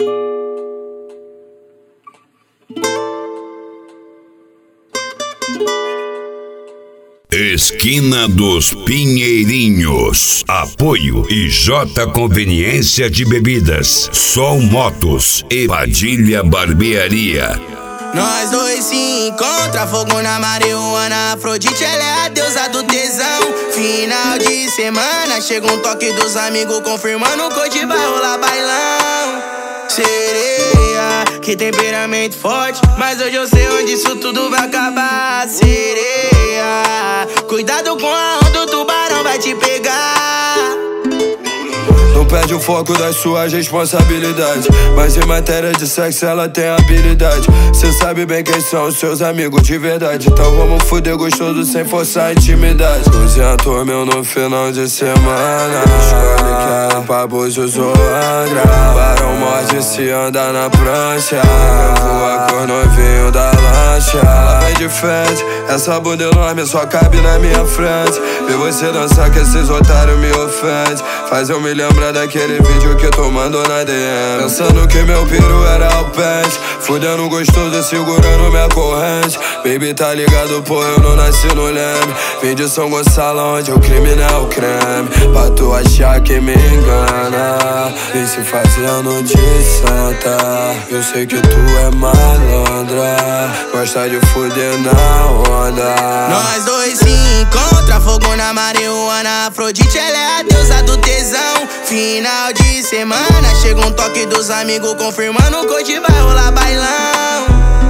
Esquina dos Pinheirinhos. Apoio IJ Conveniência de Bebidas, Sol Motos e Padilha Barbearia. Nós dois se encontra, fogo na marihuana. Afrodite, ela é a deusa do tesão. Final de semana, chega um toque dos amigos confirmando que hoje vai rolar bailão. Sereia, que temperamento forte, mas hoje eu sei onde isso tudo vai acabar. Sereia, cuidado com a onda, o tubarão vai te pegar. Não perde o foco das suas responsabilidades, mas em matéria de sexo ela tem habilidade. Cê sabe bem quem são os seus amigos de verdade, então vamos fuder gostoso sem forçar a intimidade. 200 mil no final de semana, escolhe que é pra Búzios ou Angra. Barão morde se anda na prancha, voa com o novinho da lancha. Ela vem de frente, essa bunda enorme só cabe na minha frente. Ver você dançar que esses otários me ofendem, faz eu me lembrar daquele vídeo que tu mandou na DM. Pensando que meu piru era o pente, fudendo gostoso segurando minha corrente. Baby tá ligado, pô, eu não nasci no Leme. Vim de São Gonçalo onde o crime não é o creme. Pra tu achar que me engana, vem se fazendo de santa. Eu sei que tu é malandra, gosta de fuder na onda. Nós dois se encontra, fogo na marihuana. Afrodite, ela é a deusa do tesão. Final de semana, chega um toque dos amigos confirmando que hoje vai rolar bailão.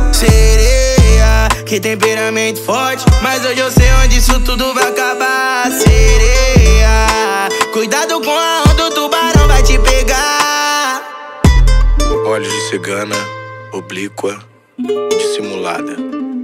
Sereia, que temperamento forte, mas hoje eu sei onde isso tudo vai acabar. Sereia, cuidado com a onda, o tubarão vai te pegar. Olhos de cigana, oblíqua e dissimulada.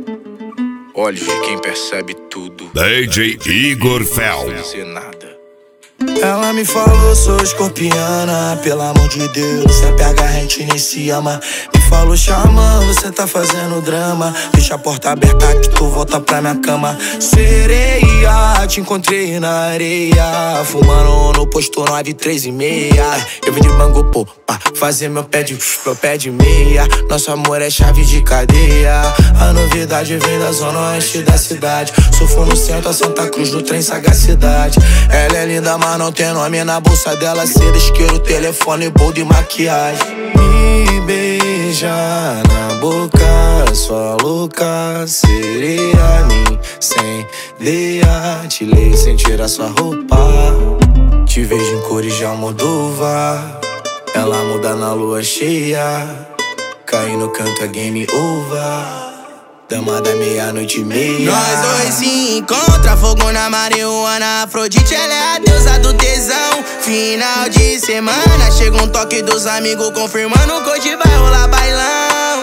Olhos de quem percebe tudo. DJ Igor Fel. Sem dizer nada. Ela me falou, sou escorpiana, pelo amor de Deus, se pega a gente nem se ama. Me falou, xamã, você tá fazendo drama, deixa a porta aberta que tu volta pra minha cama. Sereia, te encontrei na areia, fumando no posto 9, 3 e meia. Eu vim de Bangu, pô, pra fazer meu pé de meia. Nosso amor é chave de cadeia, a novidade vem da zona oeste da cidade. Sofro no centro, a Santa Cruz, no trem sagacidade. Ela é linda, mas não tem nome na bolsa dela. Cera, isqueiro, telefone, boldo e maquiagem. Me beija na boca, sua louca sereia. Me incendeia, te leio sem tirar sua roupa. Te vejo em cores de Almodóvar. Ela muda na lua cheia, cai no canto é game over. Dama da meia-noite e meia. Nós dois se encontra, fogo na marihuana. Afrodite, ela é a deusa do tesão. Final de semana, chega um toque dos amigos confirmando que hoje vai rolar bailão.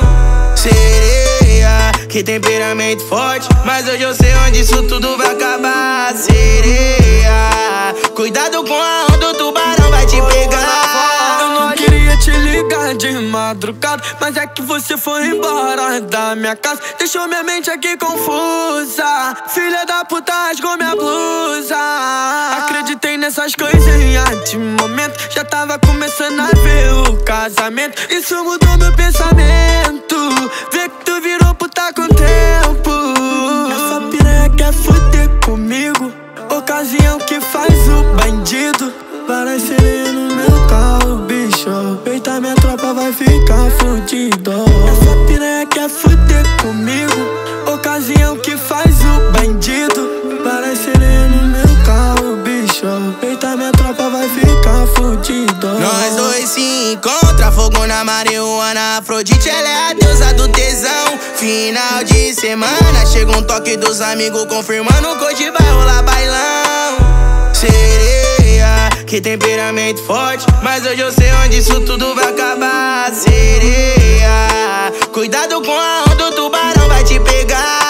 Sereia, que temperamento forte, mas hoje eu sei onde isso tudo vai acabar. Sereia, cuidado com a onda, o tubarão vai te pegar. Eu não queria te ligar de madrugada, mas é que você foi embora da minha casa, deixou minha mente aqui confusa. Filha da puta rasgou minha blusa. Acreditei nessas coisinhas de momento, já tava começando a ver o casamento. Isso mudou meu pensamento, vê que tu virou puta com o tempo. Essa piranha quer fuder comigo, ocasião que faz o bandido. Parece ele no meu carro, bicho. Eita, minha tropa vai ficar fudido. Essa piranha quer fuder comigo, ocasião que faz o bandido. Parece ele no meu carro, bicho. Eita, minha tropa vai ficar fudido. Nós dois se encontra, fogo na marihuana. Afrodite, ela é a deusa do tesão. Final de semana, chega um toque dos amigos confirmando que hoje vai rolar bailão. Sereia, que temperamento forte, mas hoje eu sei onde isso tudo vai acabar. Sereia, cuidado com a onda, o tubarão vai te pegar.